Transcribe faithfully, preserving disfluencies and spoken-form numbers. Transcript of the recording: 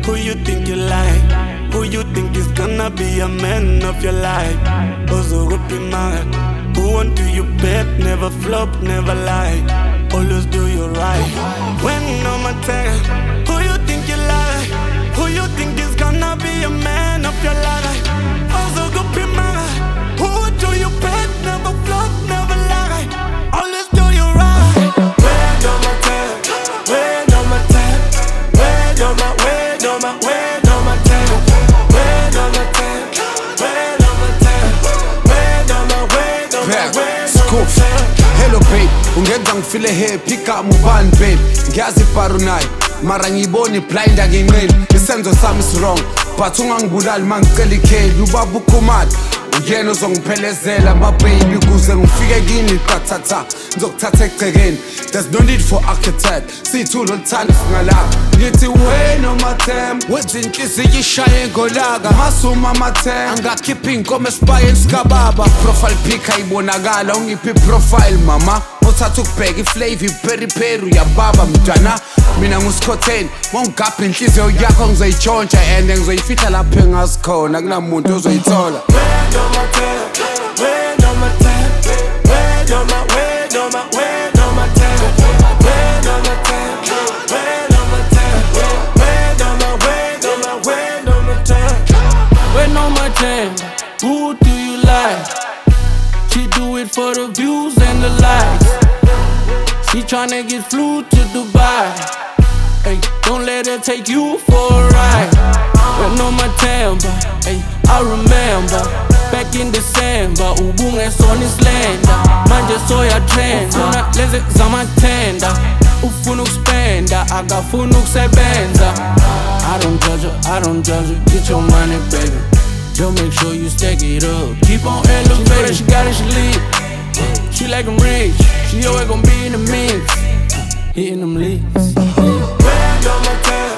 Who you think you like? Who you think is gonna be a man of your life? Also open mind. Who want to you bet? Never flop, never lie. Always do you right. When on my time, who you think you like? Who you think is gonna be a man of your life? Also open mind. Who do you bet? Never flop, never lie. Always do you right. When on my time, when on my time, when on my, when on my, when on my time, when on my time, when on my time, when on my, when on my, when on my time. Hello babe, ungenza ngifile happy ka mubani babe. Ngiyazi parunai, mara ngiboni blind aginqeni. Isenzo sami is wrong, but ungangibulali mangicela ikheli. Ubaba ukhumali, uyena uzongiphelezela my baby kuze ngifike kini qathatha. Ngizokuthatha egcekeni. There's no need for architect. Sithulo lithanda singalapha. Ngithi wena nomathemba, wenza inhliziyo ishaye ngolaka. Masuma amathemba, angakhipha inkomo esibayeni sikababa. Profile pic ayibonakala, ungiphi profile mama. Uthatha ukubheka iflavor peri peri uyababa mntwana. Mina ngusikhotheni, wongigapha inhliziyo yakho ngizoyitshontsha and ngizoyifihla lapho engasikhona kunamuntu ozoyithola. When on my time, when on my time, when on my, when on my, when on my time, when on my time, when on my time, when on my, when on my, when on my time, when on my time. Who do you like? She do it for the views and the likes. She tryna get flew to Dubai. Hey, don't let her take you for a ride. When on my temper, hey, I remember back in December, ubungesona islenda manje soyatrenda. Ufuna lezi zamathenda, ufuna ukuspenda, akafuna ukusebenza. I don't judge her, I don't judge her. Get your money, baby. Just make sure you stack it up. Keep on elevating. She got it, she lead. She like them rich. She always gon' be in the mix. Hitting them leads. When on my time.